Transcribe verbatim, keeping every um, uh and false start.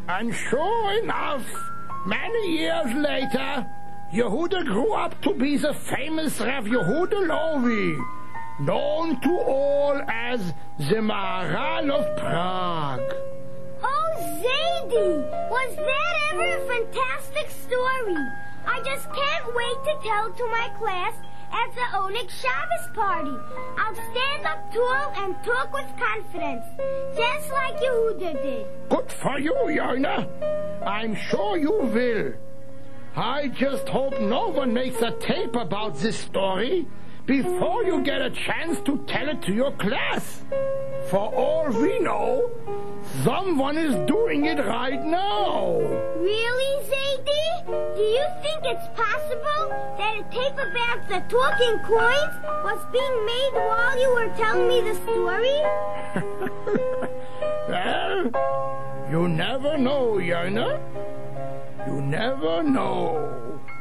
And sure enough, many years later, Yehuda grew up to be the famous Rav Yehuda Loewy, known to all as the Maharal of Prague. Oh, Zadie! Was that ever a fantastic story? I just can't wait to tell to my class at the Oneg Shabbos party. I'll stand up tall and talk with confidence, just like Yehuda did. Good for you, Yonah. I'm sure you will. I just hope no one makes a tape about this story before you get a chance to tell it to your class. For all we know, someone is doing it right now. Really, Zadie? Do you think it's possible that a tape about the talking coins was being made while you were telling me the story? Well, you never know, Yonah. You never know.